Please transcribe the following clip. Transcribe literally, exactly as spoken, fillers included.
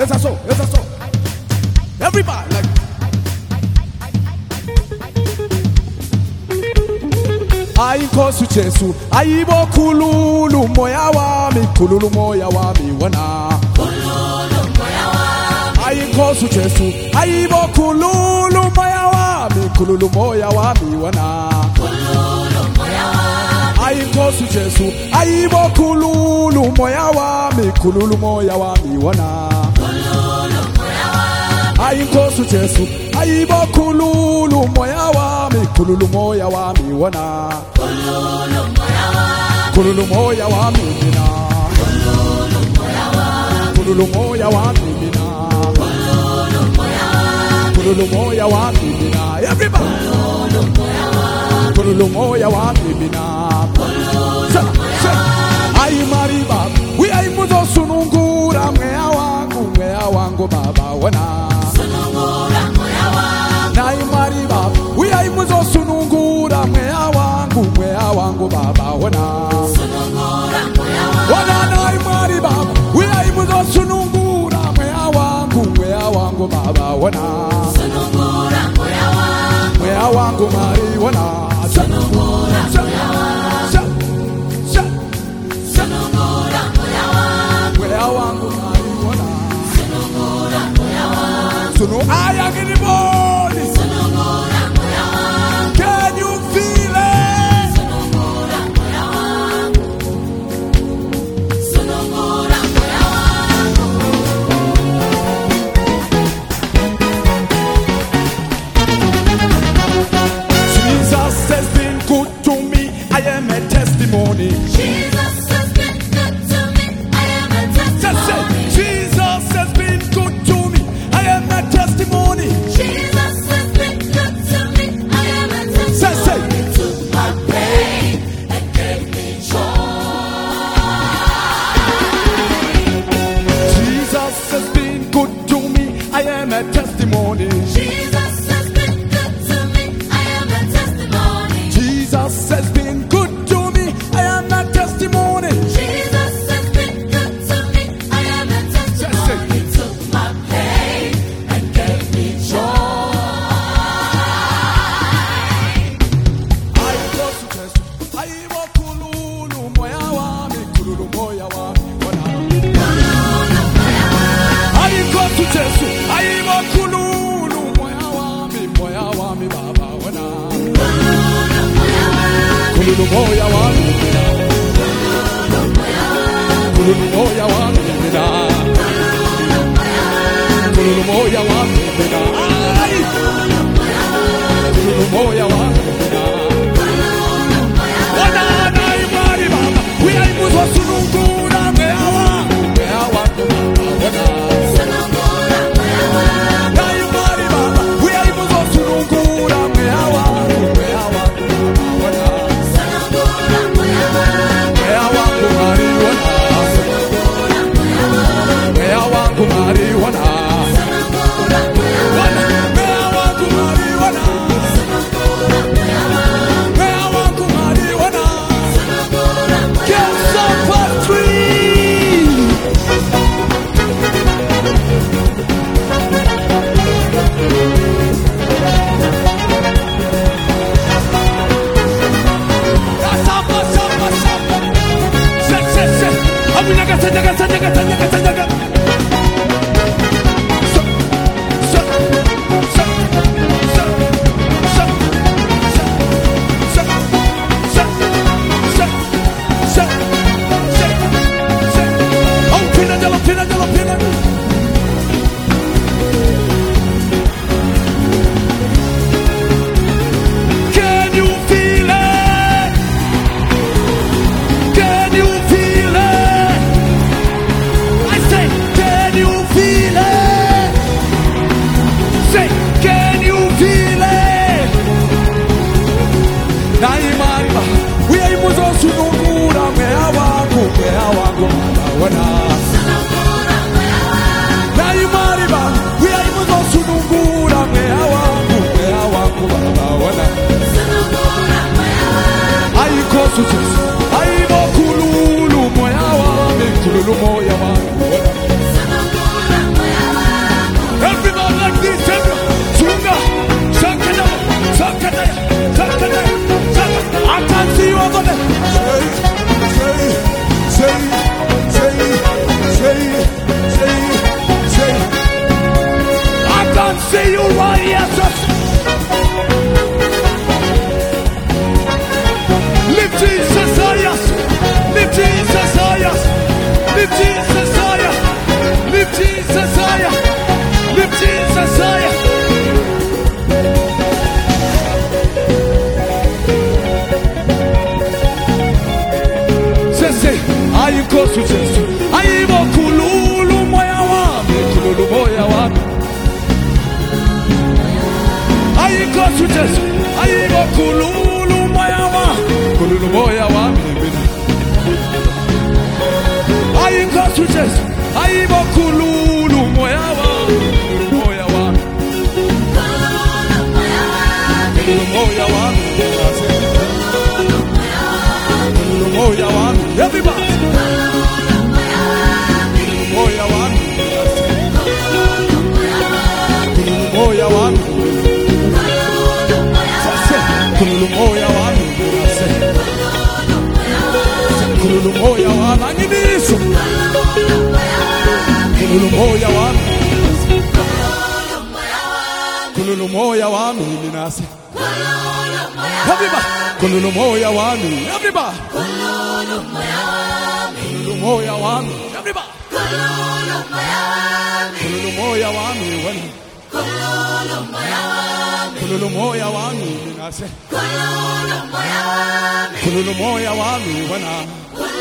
It's a so, it's a so. Everybody like. Ai kosu Jesu, ai bo kululu moya wami, kululu moya wami wana. Kululu moya wami. Ai kosu Jesu, ai bo kululu moya wami, kululu moya wami wana. Kululu moya wami. Ai kosu Jesu, ai bo kululu moya wami, kululu moya wami wana. Kululu moya wami. Ai kosu Jesu, ai bo kululu moya wami, kululu moya wami wana. Kululu moya wami. Kululu moya wami mina. Kululu moya wami. Kululu moya wami mina. Kululu moya wami. Kululu moya wami mina. Everybody. Kululu moya wami. Kululu moya wami mina. Kululu moya wami. Ai mariba, we ai muzo sunungura mwea wangu, mwea wangu baba wana. Sunungura moya wami. Na ai mariba, we ai muzo sunungura mwea wangu, mwea wangu baba wana. Sunungura moya wami. Wana na ai mariba, we ai muzo sunungura mwea wangu, mwea wangu baba wana. Sunungura moya wami. Mwea wangu mari wana. Sunungura moya wami. Sunungura moya wami. Mwea wangu mari wana. Sunungura moya wami. Sunu aya kiniboni. Sunungura moya wami. Can you feel it? Sunungura moya wami. Sunungura moya wami. Jesus has been good to me. I am a testimony. Jesus has been good to me. I am a Just say, testimony. Jesus has been good to me. I am a testimony. Jesus has been good to me. I am a Say, say. testimony. He took my pain and gave me joy. Jesus has been good to me. I am a testimony. Jesus has been good to me. I am a testimony. Jesus has been good to me. I am a testimony. Jesus has been good to me. I am a testimony. He took my pain and gave me joy. I go to test. I will kululu moya wami, kululu moya wami wana. I go to test. I will kululu moya wami, moya wami baba wana. Kululu moya wami mina. Kululu moya wami mina. Kululu moya wami mina. Ay! Kululu moya wami mina. Wana na imani baba, we ai muzo sunungura mea wangu, mea wangu baba wana. Na imani baba, we ai muzo sunungura mea wangu, mea wangu baba wana. Mea wangu marijuana. Mea wangu marijuana. Wana, mea wangu marijuana. Mea wangu marijuana. Get some tree. Sapa, sapa, sapa. Se, se, se. Abu nyaga, se, nyaga, se, nyaga, se, nyaga, se, nyaga. Se, se, se, se, se, se, se, se, se, se, se, se. Oh, pina, jello, pina, jello, pina. Can you feel it? Can you feel it? I say, can you feel it? Say, can you feel it? Na imani ba, we ai muzo sunungura mea wangu, mea wangu baba wana. Na imani ba, we ai muzo sunungura mea wangu, mea wangu baba wana. Ai kosu Jesu, ai bo kululu moya wami, kululu moya wami wana. ayikosi Jesu ayibo kululu moya wami kululu moya wami ayikosi Jesu ayibo kululu moya wami kululu moya wami ayikosi Jesu ayibo kululu moya wami moya wami kululu moya wami kululu moya wami everybody kululu moya wami kululu moya wami kululu moya wami kululu moya wami angibiso kululu moya wami kululu moya wami minase everybody kululu moya wami everybody kululu moya wami everybody kululu moya wami wena kululu moya wami minase kululu moya wami wena